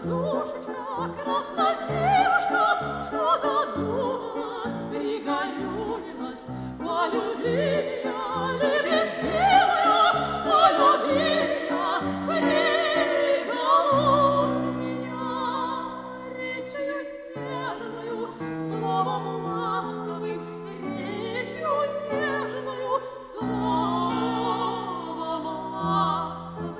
душечка, красная девушка, что задумалась, пригорюнилась. Полюби меня, лебедь белая, полюби меня, приголубь меня. Речью нежною, словом ласковым, речью нежною, словом ласковым.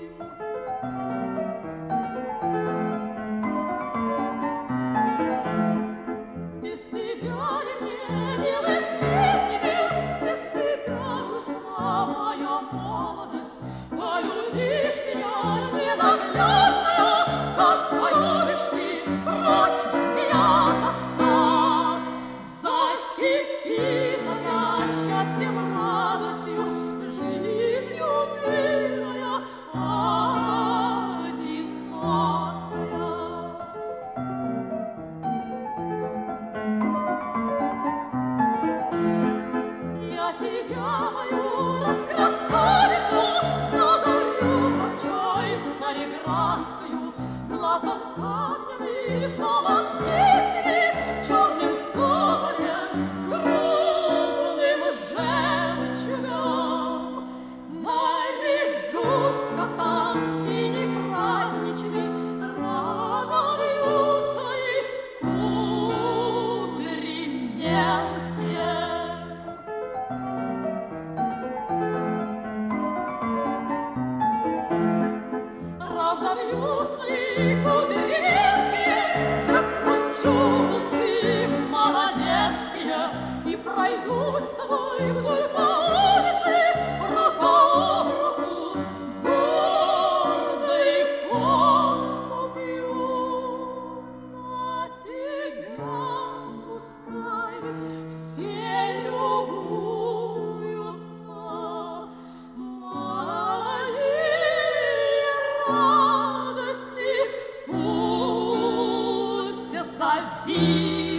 Без тебя ли мне, белый свет не бел, без тебя грустна моя молодость. Полюбишь меня, ненаглядная, как полюбишь ты, прочь с меня тоска. Закипит опять счастьем, радостью, жизнью милая, одинокая. Я тебя, мою раскрасавицу, задарю парчой цареградскую, златом камнем и самоцветными, черным соболем, крупным жемчугом. Наряжусь в кафтан синий праздничный, разовью свои кудри мелкие. Разовью свои кудри мелкие, закручу усы молодецкие и пройду с тобой вдоль по улице, рука об руку, гордой поступью. На тебя пускай все любуются, мои радости пусть завидуют.